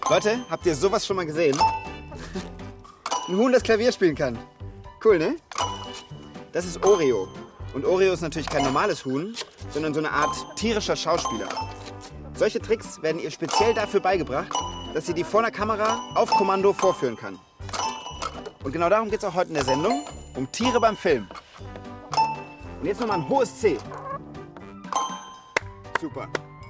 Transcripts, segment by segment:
Leute, habt ihr sowas schon mal gesehen? Ein Huhn, das Klavier spielen kann. Cool, ne? Das ist Oreo. Und Oreo ist natürlich kein normales Huhn, sondern so eine Art tierischer Schauspieler. Solche Tricks werden ihr speziell dafür beigebracht, dass sie die vor der Kamera auf Kommando vorführen kann. Und genau darum geht es auch heute in der Sendung, um Tiere beim Film. Und jetzt nochmal ein hohes C. Super.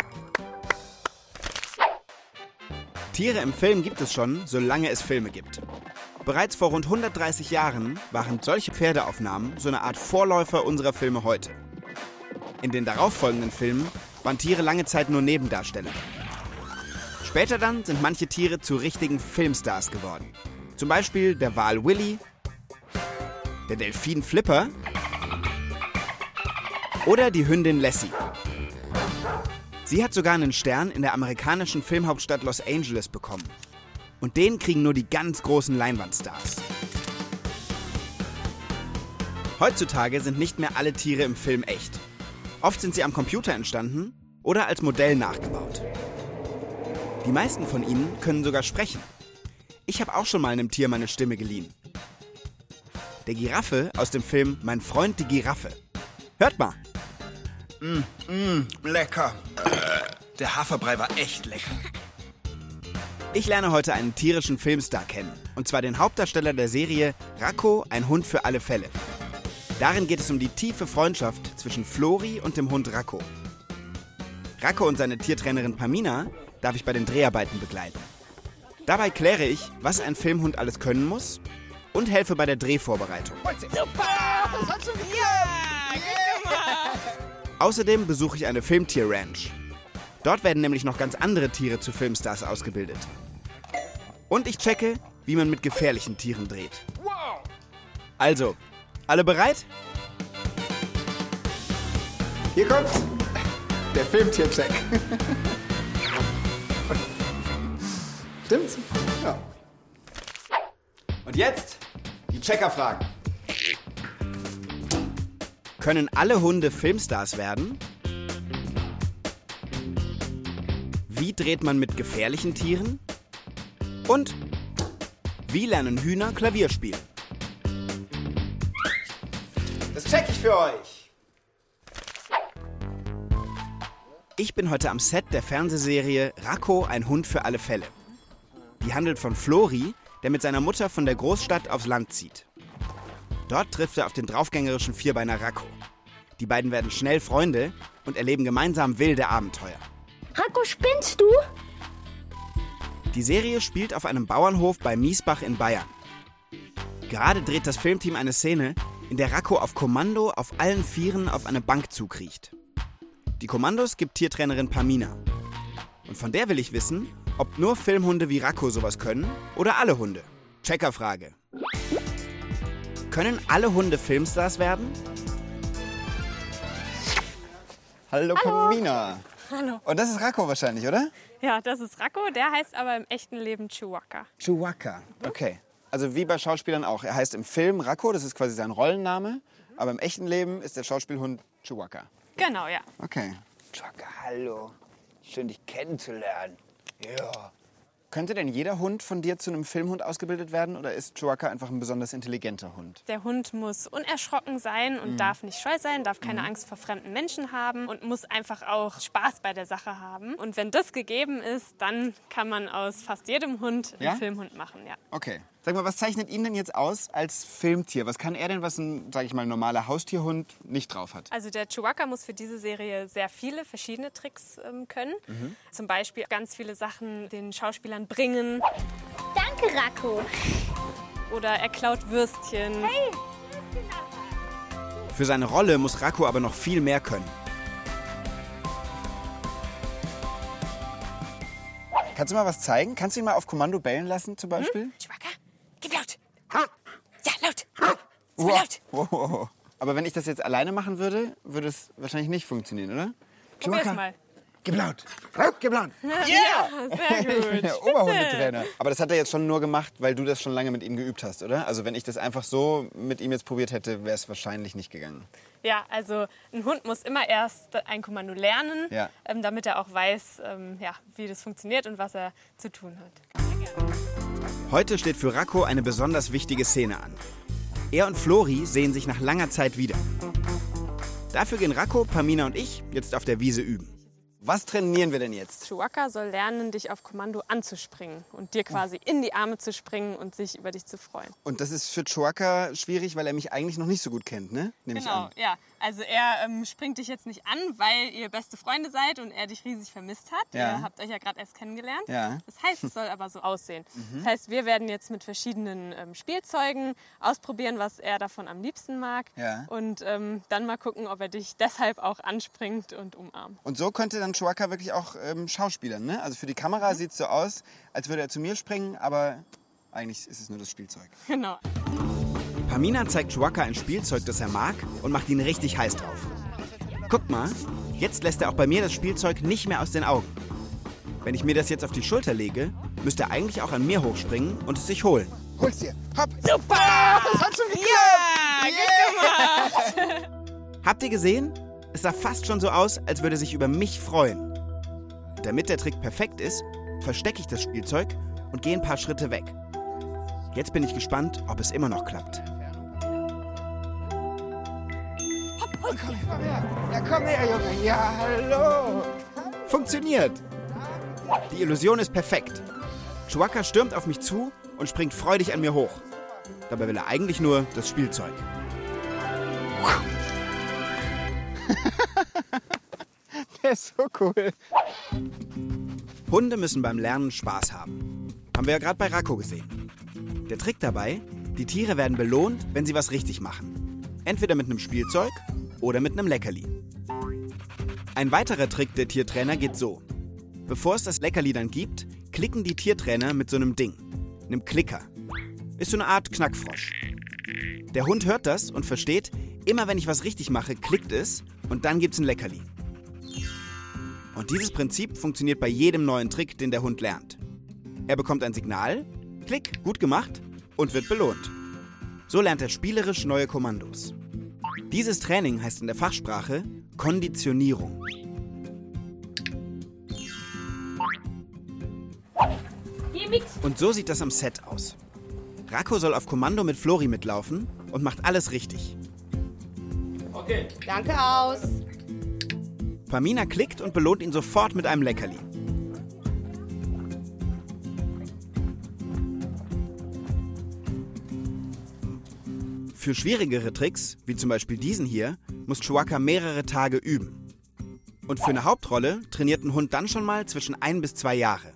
Tiere im Film gibt es schon, solange es Filme gibt. Bereits vor rund 130 Jahren waren solche Pferdeaufnahmen so eine Art Vorläufer unserer Filme heute. In den darauffolgenden Filmen waren Tiere lange Zeit nur Nebendarsteller. Später dann sind manche Tiere zu richtigen Filmstars geworden. Zum Beispiel der Wal Willy, der Delfin Flipper oder die Hündin Lassie. Sie hat sogar einen Stern in der amerikanischen Filmhauptstadt Los Angeles bekommen. Und den kriegen nur die ganz großen Leinwandstars. Heutzutage sind nicht mehr alle Tiere im Film echt. Oft sind sie am Computer entstanden oder als Modell nachgebaut. Die meisten von ihnen können sogar sprechen. Ich habe auch schon mal einem Tier meine Stimme geliehen. Der Giraffe aus dem Film Mein Freund die Giraffe. Hört mal. Lecker. Der Haferbrei war echt lecker. Ich lerne heute einen tierischen Filmstar kennen. Und zwar den Hauptdarsteller der Serie Racco, ein Hund für alle Fälle. Darin geht es um die tiefe Freundschaft zwischen Flori und dem Hund Racco. Racco und seine Tiertrainerin Pamina darf ich bei den Dreharbeiten begleiten. Dabei kläre ich, was ein Filmhund alles können muss und helfe bei der Drehvorbereitung. Super! Das hat schon gemacht! Außerdem besuche ich eine Filmtier-Ranch. Dort werden nämlich noch ganz andere Tiere zu Filmstars ausgebildet. Und ich checke, wie man mit gefährlichen Tieren dreht. Also, alle bereit? Hier kommt der Filmtier-Check. Stimmt's? Ja. Und jetzt die Checkerfragen. Können alle Hunde Filmstars werden? Wie dreht man mit gefährlichen Tieren? Und wie lernen Hühner Klavier spielen? Das check ich für euch. Ich bin heute am Set der Fernsehserie Racco, ein Hund für alle Fälle. Die handelt von Flori, der mit seiner Mutter von der Großstadt aufs Land zieht. Dort trifft er auf den draufgängerischen Vierbeiner Racco. Die beiden werden schnell Freunde und erleben gemeinsam wilde Abenteuer. Racco, spinnst du? Die Serie spielt auf einem Bauernhof bei Miesbach in Bayern. Gerade dreht das Filmteam eine Szene, in der Racco auf Kommando auf allen Vieren auf eine Bank zukriecht. Die Kommandos gibt Tiertrainerin Pamina. Und von der will ich wissen, ob nur Filmhunde wie Racco sowas können oder alle Hunde. Checkerfrage. Können alle Hunde Filmstars werden? Hallo Pamina. Hallo. Und das ist Racco wahrscheinlich, oder? Ja, das ist Racco, der heißt aber im echten Leben Chewbacca. Chewbacca, okay. Also wie bei Schauspielern auch. Er heißt im Film Racco, das ist quasi sein Rollenname. Aber im echten Leben ist der Schauspielhund Chewbacca. Genau, ja. Okay. Chewbacca, hallo. Schön, dich kennenzulernen. Ja. Könnte denn jeder Hund von dir zu einem Filmhund ausgebildet werden oder ist Chewbacca einfach ein besonders intelligenter Hund? Der Hund muss unerschrocken sein und darf nicht scheu sein, darf keine Angst vor fremden Menschen haben und muss einfach auch Spaß bei der Sache haben. Und wenn das gegeben ist, dann kann man aus fast jedem Hund einen Filmhund machen, ja. Okay. Sag mal, was zeichnet ihn denn jetzt aus als Filmtier? Was kann er denn, was ein, sag ich mal, normaler Haustierhund nicht drauf hat? Also der Chewbacca muss für diese Serie sehr viele verschiedene Tricks können. Zum Beispiel ganz viele Sachen den Schauspielern bringen. Danke, Racco. Oder er klaut Würstchen. Hey. Für seine Rolle muss Racco aber noch viel mehr können. Kannst du mal was zeigen? Kannst du ihn mal auf Kommando bellen lassen zum Beispiel? Chewbacca, gib laut. Ja, laut. So laut. Wow. Aber wenn ich das jetzt alleine machen würde, würde es wahrscheinlich nicht funktionieren, oder? Probier's mal. Gib laut. Gib laut. Ja, sehr gut. Der Oberhundetrainer. Aber das hat er jetzt schon nur gemacht, weil du das schon lange mit ihm geübt hast, oder? Also wenn ich das einfach so mit ihm jetzt probiert hätte, wäre es wahrscheinlich nicht gegangen. Ja, also ein Hund muss immer erst ein Kommando lernen, Ja. damit er auch weiß, wie das funktioniert und was er zu tun hat. Heute steht für Racco eine besonders wichtige Szene an. Er und Flori sehen sich nach langer Zeit wieder. Dafür gehen Racco, Pamina und ich jetzt auf der Wiese üben. Was trainieren wir denn jetzt? Chewbacca soll lernen, dich auf Kommando anzuspringen und dir quasi in die Arme zu springen und sich über dich zu freuen. Und das ist für Chewbacca schwierig, weil er mich eigentlich noch nicht so gut kennt, ne? Nehme ich an. Ja. Also er springt dich jetzt nicht an, weil ihr beste Freunde seid und er dich riesig vermisst hat. Ja. Ihr habt euch ja gerade erst kennengelernt. Ja. Das heißt, es soll aber so aussehen. Das heißt, wir werden jetzt mit verschiedenen Spielzeugen ausprobieren, was er davon am liebsten mag. Ja. Und dann mal gucken, ob er dich deshalb auch anspringt und umarmt. Und so könnte dann Chewbacca wirklich auch schauspielern, ne? Also für die Kamera sieht es so aus, als würde er zu mir springen, aber eigentlich ist es nur das Spielzeug. Genau. Pamina zeigt Chewbacca ein Spielzeug, das er mag, und macht ihn richtig heiß drauf. Guckt mal, jetzt lässt er auch bei mir das Spielzeug nicht mehr aus den Augen. Wenn ich mir das jetzt auf die Schulter lege, müsste er eigentlich auch an mir hochspringen und es sich holen. Hol's dir! Hopp! Super! Das hat schon geklappt! Ja, gut gemacht! Habt ihr gesehen? Es sah fast schon so aus, als würde er sich über mich freuen. Damit der Trick perfekt ist, verstecke ich das Spielzeug und gehe ein paar Schritte weg. Jetzt bin ich gespannt, ob es immer noch klappt. Ja, komm her, Junge. Ja, hallo. Funktioniert! Die Illusion ist perfekt. Chewbacca stürmt auf mich zu und springt freudig an mir hoch. Dabei will er eigentlich nur das Spielzeug. Der ist so cool. Hunde müssen beim Lernen Spaß haben. Haben wir ja gerade bei Racco gesehen. Der Trick dabei, die Tiere werden belohnt, wenn sie was richtig machen. Entweder mit einem Spielzeug oder mit einem Leckerli. Ein weiterer Trick der Tiertrainer geht so. Bevor es das Leckerli dann gibt, klicken die Tiertrainer mit so einem Ding, einem Klicker. Ist so eine Art Knackfrosch. Der Hund hört das und versteht, immer wenn ich was richtig mache, klickt es und dann gibt's ein Leckerli. Und dieses Prinzip funktioniert bei jedem neuen Trick, den der Hund lernt. Er bekommt ein Signal, Klick, gut gemacht und wird belohnt. So lernt er spielerisch neue Kommandos. Dieses Training heißt in der Fachsprache Konditionierung. Und so sieht das am Set aus. Racco soll auf Kommando mit Flori mitlaufen und macht alles richtig. Okay. Danke, aus. Pamina klickt und belohnt ihn sofort mit einem Leckerli. Für schwierigere Tricks, wie zum Beispiel diesen hier, muss Chewbacca mehrere Tage üben. Und für eine Hauptrolle trainiert ein Hund dann schon mal zwischen 1 bis 2 Jahre.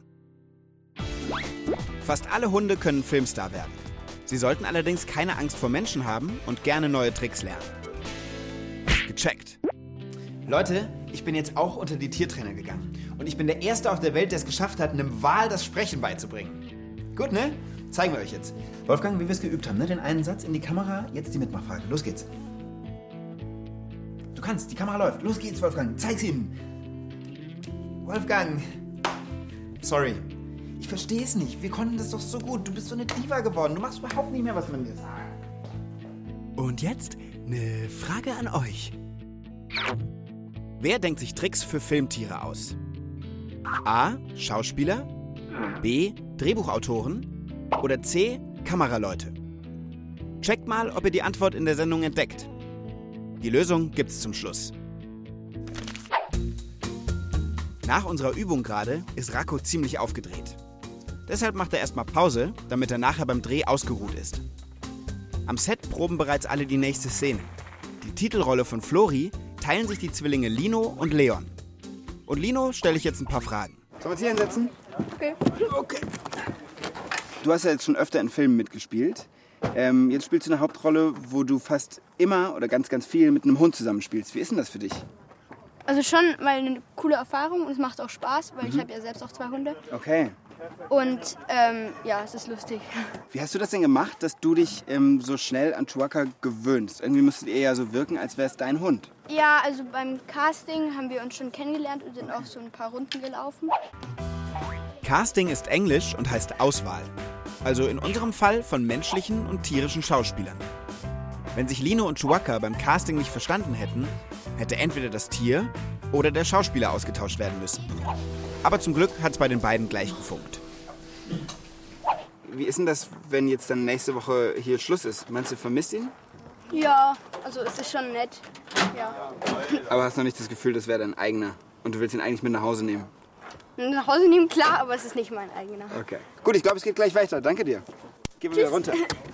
Fast alle Hunde können Filmstar werden. Sie sollten allerdings keine Angst vor Menschen haben und gerne neue Tricks lernen. Gecheckt. Leute, ich bin jetzt auch unter die Tiertrainer gegangen. Und ich bin der Erste auf der Welt, der es geschafft hat, einem Wal das Sprechen beizubringen. Gut, ne? Zeigen wir euch jetzt. Wolfgang, wie wir es geübt haben, ne? Den einen Satz in die Kamera, jetzt die Mitmachfrage. Los geht's. Du kannst, die Kamera läuft. Los geht's, Wolfgang. Zeig's ihnen. Wolfgang. Sorry. Ich verstehe es nicht. Wir konnten das doch so gut. Du bist so eine Diva geworden. Du machst überhaupt nicht mehr, was man dir sagt. Und jetzt eine Frage an euch. Wer denkt sich Tricks für Filmtiere aus? A. Schauspieler, B. Drehbuchautoren oder C. Kameraleute? Checkt mal, ob ihr die Antwort in der Sendung entdeckt. Die Lösung gibt's zum Schluss. Nach unserer Übung gerade ist Racco ziemlich aufgedreht. Deshalb macht er erstmal Pause, damit er nachher beim Dreh ausgeruht ist. Am Set proben bereits alle die nächste Szene. Die Titelrolle von Flori teilen sich die Zwillinge Lino und Leon. Und Lino stelle ich jetzt ein paar Fragen. Sollen wir uns hier hinsetzen? Okay. Du hast ja jetzt schon öfter in Filmen mitgespielt. Jetzt spielst du eine Hauptrolle, wo du fast immer oder ganz, ganz viel mit einem Hund zusammenspielst. Wie ist denn das für dich? Also schon mal eine coole Erfahrung und es macht auch Spaß, weil ich habe ja selbst auch 2 Hunde. Okay. Und ja, es ist lustig. Wie hast du das denn gemacht, dass du dich so schnell an Chewbacca gewöhnst? Irgendwie müsstet ihr ja so wirken, als wäre es dein Hund. Ja, also beim Casting haben wir uns schon kennengelernt und sind auch so ein paar Runden gelaufen. Casting ist Englisch und heißt Auswahl. Also in unserem Fall von menschlichen und tierischen Schauspielern. Wenn sich Lino und Chewbacca beim Casting nicht verstanden hätten, hätte entweder das Tier oder der Schauspieler ausgetauscht werden müssen. Aber zum Glück hat es bei den beiden gleich gefunkt. Wie ist denn das, wenn jetzt dann nächste Woche hier Schluss ist? Meinst du, vermisst ihn? Ja, also es ist schon nett. Ja. Aber hast noch nicht das Gefühl, das wäre dein eigener und du willst ihn eigentlich mit nach Hause nehmen? Nach Hause nehmen, klar, aber es ist nicht mein eigener. Okay. Gut, ich glaube, es geht gleich weiter. Danke dir. Gehen wir wieder runter.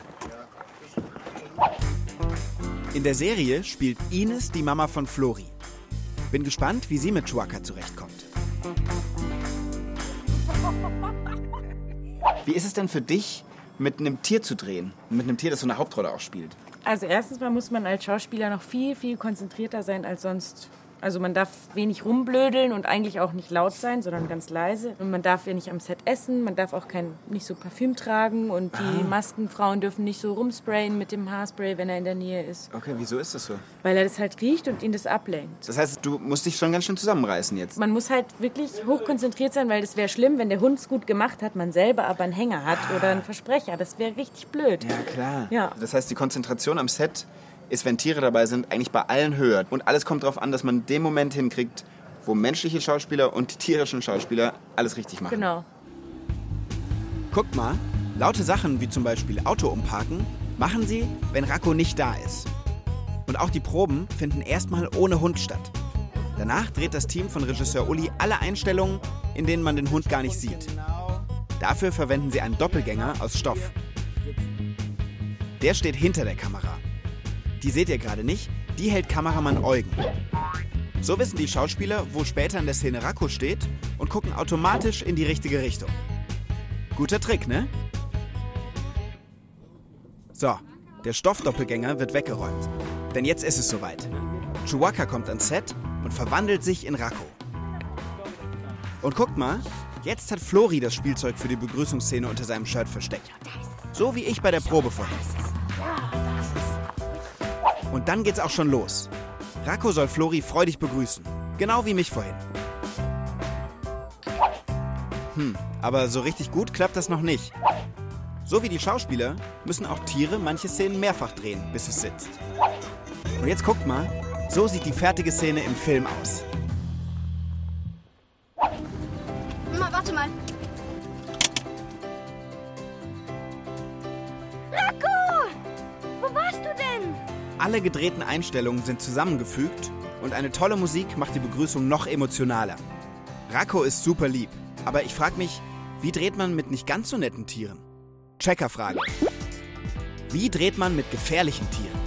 In der Serie spielt Ines die Mama von Flori. Bin gespannt, wie sie mit Chewbacca zurechtkommt. Wie ist es denn für dich, mit einem Tier zu drehen? Mit einem Tier, das so eine Hauptrolle auch spielt? Also erstens mal muss man als Schauspieler noch viel, viel konzentrierter sein als sonst. Also man darf wenig rumblödeln und eigentlich auch nicht laut sein, sondern ganz leise. Und man darf ja nicht am Set essen, man darf auch nicht so Parfüm tragen und die Maskenfrauen dürfen nicht so rumsprayen mit dem Haarspray, wenn er in der Nähe ist. Okay, wieso ist das so? Weil er das halt riecht und ihn das ablenkt. Das heißt, du musst dich schon ganz schön zusammenreißen jetzt. Man muss halt wirklich hochkonzentriert sein, weil das wäre schlimm, wenn der Hund es gut gemacht hat, man selber aber einen Hänger hat oder einen Versprecher. Das wäre richtig blöd. Ja, klar. Ja. Das heißt, die Konzentration am Set ist, wenn Tiere dabei sind, eigentlich bei allen höher. Und alles kommt darauf an, dass man den Moment hinkriegt, wo menschliche Schauspieler und die tierischen Schauspieler alles richtig machen. Genau. Guckt mal, laute Sachen wie zum Beispiel Auto umparken, machen sie, wenn Racco nicht da ist. Und auch die Proben finden erstmal ohne Hund statt. Danach dreht das Team von Regisseur Uli alle Einstellungen, in denen man den Hund gar nicht sieht. Dafür verwenden sie einen Doppelgänger aus Stoff. Der steht hinter der Kamera. Die seht ihr gerade nicht, die hält Kameramann Eugen. So wissen die Schauspieler, wo später in der Szene Racco steht und gucken automatisch in die richtige Richtung. Guter Trick, ne? So, der Stoffdoppelgänger wird weggeräumt. Denn jetzt ist es soweit. Chewbacca kommt ans Set und verwandelt sich in Racco. Und guckt mal, jetzt hat Flori das Spielzeug für die Begrüßungsszene unter seinem Shirt versteckt. So wie ich bei der Probe vorhin. Und dann geht's auch schon los. Racco soll Flori freudig begrüßen. Genau wie mich vorhin. Aber so richtig gut klappt das noch nicht. So wie die Schauspieler müssen auch Tiere manche Szenen mehrfach drehen, bis es sitzt. Und jetzt guckt mal, so sieht die fertige Szene im Film aus. Mama, warte mal. Racco! Wo warst du denn? Alle gedrehten Einstellungen sind zusammengefügt und eine tolle Musik macht die Begrüßung noch emotionaler. Racco ist super lieb, aber ich frage mich, wie dreht man mit nicht ganz so netten Tieren? Checkerfrage. Wie dreht man mit gefährlichen Tieren?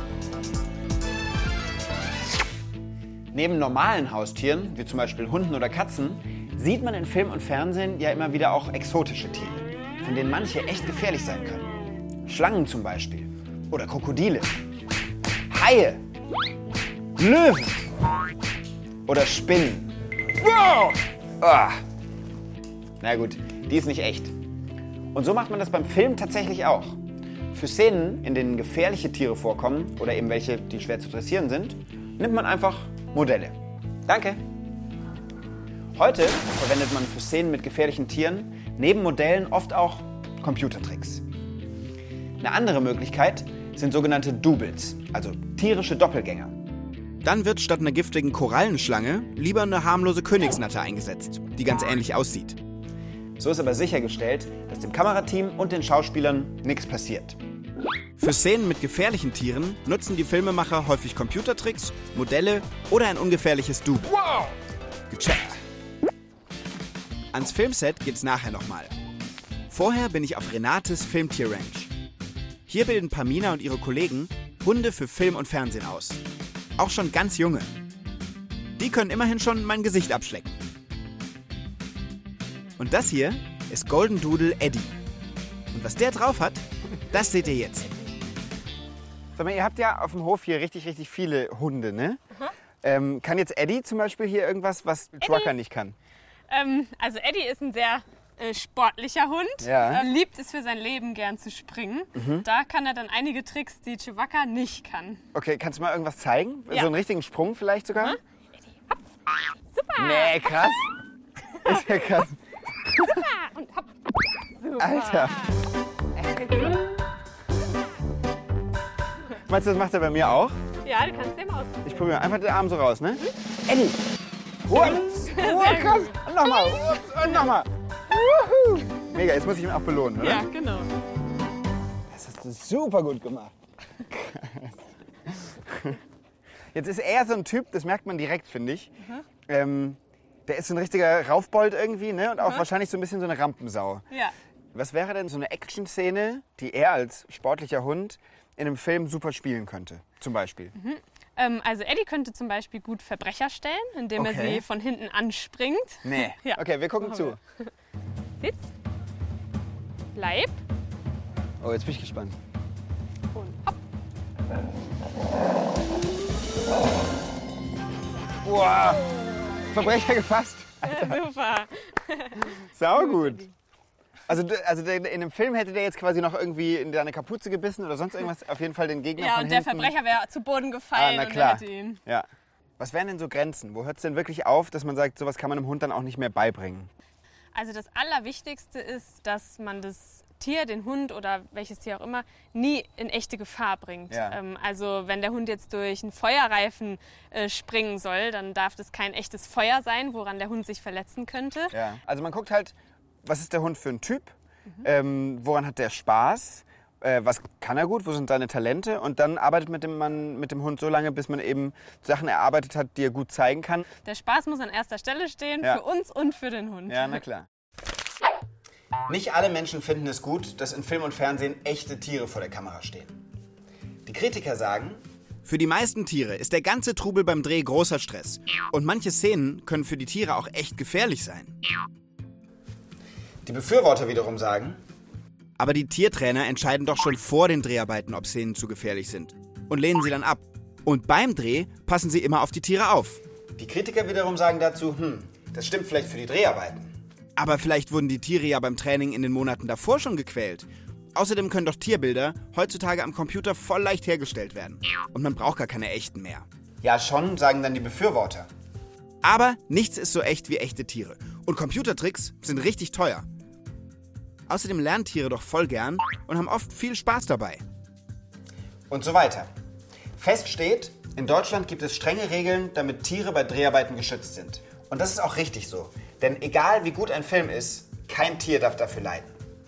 Neben normalen Haustieren, wie zum Beispiel Hunden oder Katzen, sieht man in Film und Fernsehen ja immer wieder auch exotische Tiere, von denen manche echt gefährlich sein können. Schlangen zum Beispiel. Oder Krokodile. Haie. Löwen. Oder Spinnen. Wow! Ah. Na gut, die ist nicht echt. Und so macht man das beim Film tatsächlich auch. Für Szenen, in denen gefährliche Tiere vorkommen oder eben welche, die schwer zu dressieren sind, nimmt man einfach Modelle. Danke. Heute verwendet man für Szenen mit gefährlichen Tieren neben Modellen oft auch Computertricks. Eine andere Möglichkeit sind sogenannte Doubles, also tierische Doppelgänger. Dann wird statt einer giftigen Korallenschlange lieber eine harmlose Königsnatter eingesetzt, die ganz ähnlich aussieht. So ist aber sichergestellt, dass dem Kamerateam und den Schauspielern nichts passiert. Für Szenen mit gefährlichen Tieren nutzen die Filmemacher häufig Computertricks, Modelle oder ein ungefährliches Double. Wow! Gecheckt. Ans Filmset geht's nachher nochmal. Vorher bin ich auf Renates Filmtier-Ranch. Hier bilden Pamina und ihre Kollegen Hunde für Film und Fernsehen aus. Auch schon ganz junge. Die können immerhin schon mein Gesicht abschlecken. Und das hier ist Golden Doodle Eddie. Und was der drauf hat, das seht ihr jetzt. Sag mal, ihr habt ja auf dem Hof hier richtig, richtig viele Hunde, ne? Kann jetzt Eddie zum Beispiel hier irgendwas, was Chewbacca nicht kann? Also Eddie ist ein sehr sportlicher Hund. Ja. Er liebt es für sein Leben gern zu springen. Da kann er dann einige Tricks, die Chewbacca nicht kann. Okay, kannst du mal irgendwas zeigen? Ja. So einen richtigen Sprung vielleicht sogar? Eddie, hopp. Super. Nee, krass. Ist ja krass. Super. Und hopp. Super. Alter. Meinst du, das macht er bei mir auch? Ja, du kannst den mal ausprobieren. Ich probiere einfach den Arm so raus, ne? Eddie! Ups! Oh, krass! Und nochmal! Ups! Und nochmal! Wuhu! Mega, jetzt muss ich ihn auch belohnen, oder? Ja, genau. Das hast du super gut gemacht. Jetzt ist er so ein Typ, das merkt man direkt, finde ich. Der ist so ein richtiger Raufbold irgendwie, ne? Und auch wahrscheinlich so ein bisschen so eine Rampensau. Ja. Was wäre denn so eine Action-Szene, die er als sportlicher Hund in einem Film super spielen könnte, zum Beispiel? Also Eddie könnte zum Beispiel gut Verbrecher stellen, indem er Okay. sie von hinten anspringt. Nee. Ja. Okay, wir gucken zu. Sitz. Bleib. Oh, jetzt bin ich gespannt. Und hopp. Boah, Verbrecher gefasst. Super. Sau gut. Also in dem Film hätte der jetzt quasi noch irgendwie in deine Kapuze gebissen oder sonst irgendwas, auf jeden Fall den Gegner Ja, von und der hinten. Verbrecher wäre zu Boden gefallen na und klar. er hätte ihn. Ja. Was wären denn so Grenzen? Wo hört es denn wirklich auf, dass man sagt, sowas kann man einem Hund dann auch nicht mehr beibringen? Also das Allerwichtigste ist, dass man das Tier, den Hund oder welches Tier auch immer, nie in echte Gefahr bringt. Ja. Also wenn der Hund jetzt durch einen Feuerreifen springen soll, dann darf das kein echtes Feuer sein, woran der Hund sich verletzen könnte. Ja. Also man guckt halt, was ist der Hund für ein Typ? Woran hat der Spaß? Was kann er gut? Wo sind seine Talente? Und dann arbeitet man mit dem Hund so lange, bis man eben Sachen erarbeitet hat, die er gut zeigen kann. Der Spaß muss an erster Stelle stehen, Ja. für uns und für den Hund. Ja, na klar. Nicht alle Menschen finden es gut, dass in Film und Fernsehen echte Tiere vor der Kamera stehen. Die Kritiker sagen, Für die meisten Tiere ist der ganze Trubel beim Dreh großer Stress. Und manche Szenen können für die Tiere auch echt gefährlich sein. die Befürworter wiederum sagen, Aber die Tiertrainer entscheiden doch schon vor den Dreharbeiten, ob Szenen zu gefährlich sind. Und lehnen sie dann ab. Und beim Dreh passen sie immer auf die Tiere auf. die Kritiker wiederum sagen dazu, das stimmt vielleicht für die Dreharbeiten. Aber vielleicht wurden die Tiere ja beim Training in den Monaten davor schon gequält. Außerdem können doch Tierbilder heutzutage am Computer voll leicht hergestellt werden. Und man braucht gar keine echten mehr. Ja, schon, sagen dann die Befürworter. Aber nichts ist so echt wie echte Tiere. Und Computertricks sind richtig teuer. Außerdem lernen Tiere doch voll gern und haben oft viel Spaß dabei. Und so weiter. Fest steht, in Deutschland gibt es strenge Regeln, damit Tiere bei Dreharbeiten geschützt sind. Und das ist auch richtig so. Denn egal wie gut ein Film ist, kein Tier darf dafür leiden.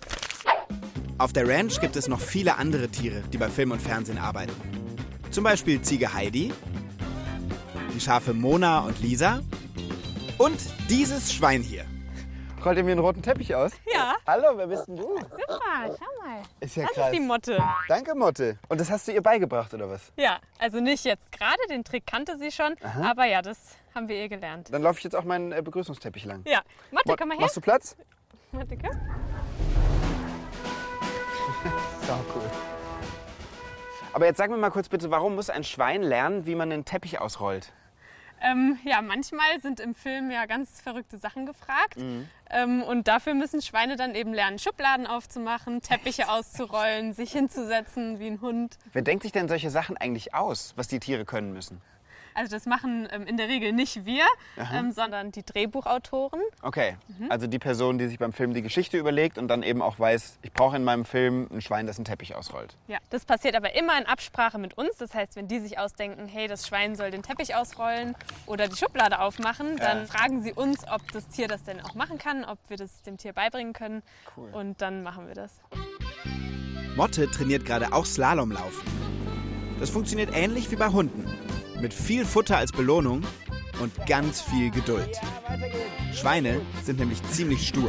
Auf der Ranch gibt es noch viele andere Tiere, die bei Film und Fernsehen arbeiten. Zum Beispiel Ziege Heidi, die Schafe Mona und Lisa und dieses Schwein hier. Rollt ihr mir einen roten Teppich aus? Ja. Hallo, wer bist denn du? Super, schau mal. Ist ja Das krass. ist die Motte. Danke, Motte. Und das hast du ihr beigebracht, oder was? Ja, also nicht jetzt gerade, den Trick kannte sie schon, aber ja, das haben wir ihr gelernt. Dann laufe ich jetzt auch meinen Begrüßungsteppich lang. Ja, Motte, komm mal her. Machst du Platz? Motte, komm. Sau cool. Aber jetzt sag mir mal kurz bitte, warum muss ein Schwein lernen, wie man einen Teppich ausrollt? Ja, manchmal sind im Film ja ganz verrückte Sachen gefragt. Und dafür müssen Schweine dann eben lernen, Schubladen aufzumachen, Teppiche auszurollen, sich hinzusetzen wie ein Hund. Wer denkt sich denn solche Sachen eigentlich aus, was die Tiere können müssen? Also das machen in der Regel nicht wir, sondern die Drehbuchautoren. Okay, also die Person, die sich beim Film die Geschichte überlegt und dann eben auch weiß, ich brauche in meinem Film ein Schwein, das einen Teppich ausrollt. Ja, das passiert aber immer in Absprache mit uns. Das heißt, wenn die sich ausdenken, hey, das Schwein soll den Teppich ausrollen oder die Schublade aufmachen, dann fragen sie uns, ob das Tier das denn auch machen kann, ob wir das dem Tier beibringen können. Cool. Und dann machen wir das. Motte trainiert gerade auch Slalomlaufen. Das funktioniert ähnlich wie bei Hunden. Mit viel Futter als Belohnung und ganz viel Geduld. Schweine sind nämlich ziemlich stur.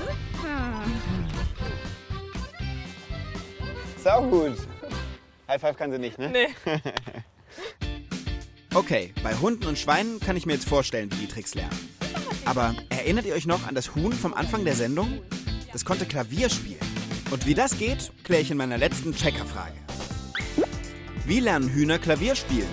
Sau gut. High Five kann sie nicht, ne? Nee. Okay, bei Hunden und Schweinen kann ich mir jetzt vorstellen, wie die Tricks lernen. Aber erinnert ihr euch noch an das Huhn vom Anfang der Sendung? Das konnte Klavier spielen. Und wie das geht, kläre ich in meiner letzten Checkerfrage. Wie lernen Hühner Klavier spielen?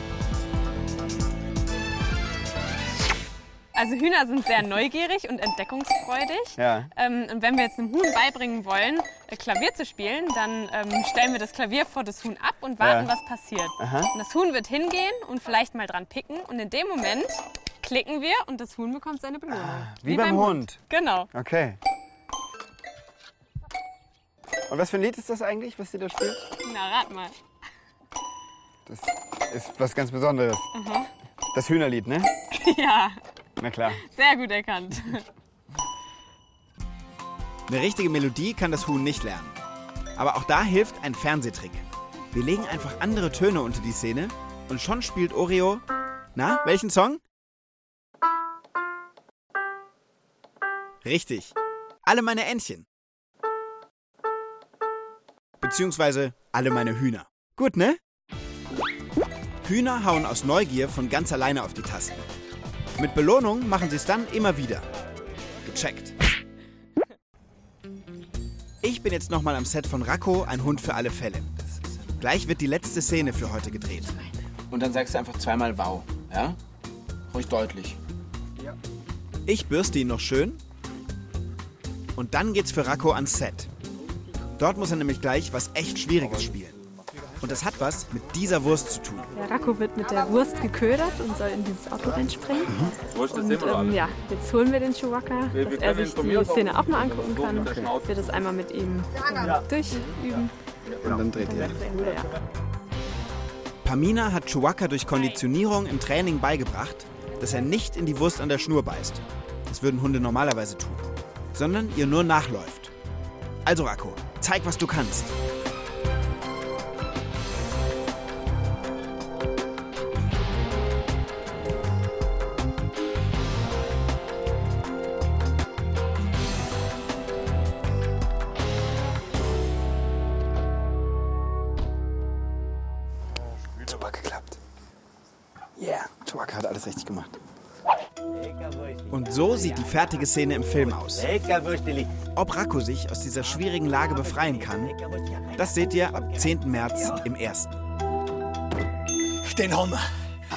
Also Hühner sind sehr neugierig und entdeckungsfreudig. Ja. Und wenn wir jetzt einem Huhn beibringen wollen, Klavier zu spielen, dann stellen wir das Klavier vor das Huhn ab und warten, was passiert. Und das Huhn wird hingehen und vielleicht mal dran picken. Und in dem Moment klicken wir und das Huhn bekommt seine Belohnung. Wie beim Hund. Genau. Okay. Und was für ein Lied ist das eigentlich, was sie da spielt? Na, rat mal. Das ist was ganz Besonderes. Das Hühnerlied, ne? Ja, Na klar. sehr gut erkannt. Eine richtige Melodie kann das Huhn nicht lernen. Aber auch da hilft ein Fernsehtrick. Wir legen einfach andere Töne unter die Szene und schon spielt Oreo... Na, welchen Song? Richtig. Alle meine Entchen. Beziehungsweise alle meine Hühner. Gut, ne? Hühner hauen aus Neugier von ganz alleine auf die Tasten. Mit Belohnung machen sie es dann immer wieder. Gecheckt. Ich bin jetzt nochmal am Set von Racco, ein Hund für alle Fälle. Gleich wird die letzte Szene für heute gedreht. Und dann sagst du einfach zweimal Wow, ja? Ruhig deutlich. Ich bürste ihn noch schön. Und dann geht's für Racco ans Set. Dort muss er nämlich gleich was echt Schwieriges spielen. Und das hat was mit dieser Wurst zu tun. Der Racco wird mit der Wurst geködert und soll in dieses Auto reinspringen. Und jetzt holen wir den Chewbacca, dass er sich die Szene auch mal angucken kann. Ich will das einmal mit ihm durchüben. Und dann dreht ihr. Ja. Pamina hat Chewbacca durch Konditionierung im Training beigebracht, dass er nicht in die Wurst an der Schnur beißt. Das würden Hunde normalerweise tun. Sondern ihr nur nachläuft. Also Racco, zeig, was du kannst. Super geklappt. Yeah, Chewbacca hat alles richtig gemacht. Und so sieht die fertige Szene im Film aus. Ob Racco sich aus dieser schwierigen Lage befreien kann, das seht ihr ab 10. März im 1. Den Hunger.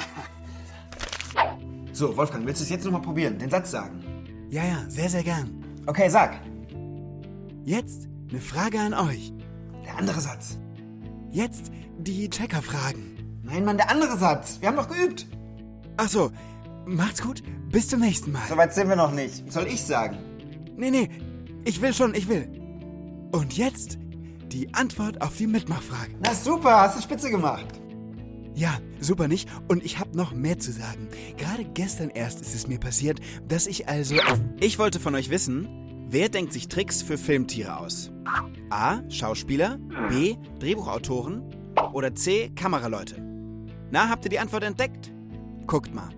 So, Wolfgang, willst du es jetzt nochmal probieren? Den Satz sagen. Ja, sehr, sehr gern. Okay, sag. Jetzt eine Frage an euch. Der andere Satz. Jetzt die Checker-Fragen. Nein, Mann, der andere Satz. Wir haben doch geübt. Ach so, macht's gut. Bis zum nächsten Mal. Soweit sind wir noch nicht. Soll ich sagen? Nee, ich will. Und jetzt die Antwort auf die Mitmachfrage. Na super, hast du spitze gemacht. Ja, super nicht. Und ich habe noch mehr zu sagen. Gerade gestern erst ist es mir passiert, dass ich Ich wollte von euch wissen, wer denkt sich Tricks für Filmtiere aus? A. Schauspieler, B. Drehbuchautoren oder C. Kameraleute? Na, habt ihr die Antwort entdeckt? Guckt mal.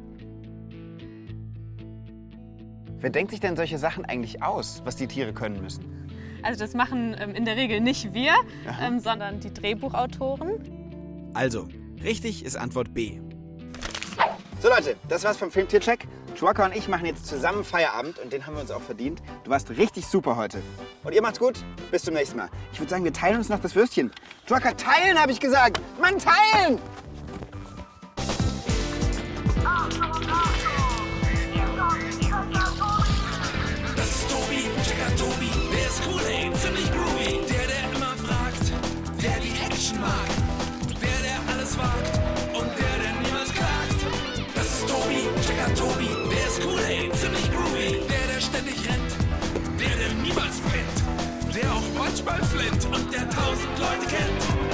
Wer denkt sich denn solche Sachen eigentlich aus, was die Tiere können müssen? Also das machen in der Regel nicht wir, sondern die Drehbuchautoren. Also, richtig ist Antwort B. So Leute, das war's vom Filmtiercheck. Chewbacca und ich machen jetzt zusammen Feierabend und den haben wir uns auch verdient. Du warst richtig super heute. Und ihr macht's gut. Bis zum nächsten Mal. Ich würde sagen, wir teilen uns noch das Würstchen. Chewbacca, teilen, habe ich gesagt. Mann, teilen! Das ist Tobi, Checker Tobi, der ist cool, ey, ziemlich groovy. Der immer fragt, der die Action mag, der alles wagt und der niemals klagt. Das ist Tobi, Checker Tobi, der ist cool, ey, ziemlich groovy. Der ständig rennt, der niemals pennt, der auch manchmal flennt und der 1000 Leute kennt.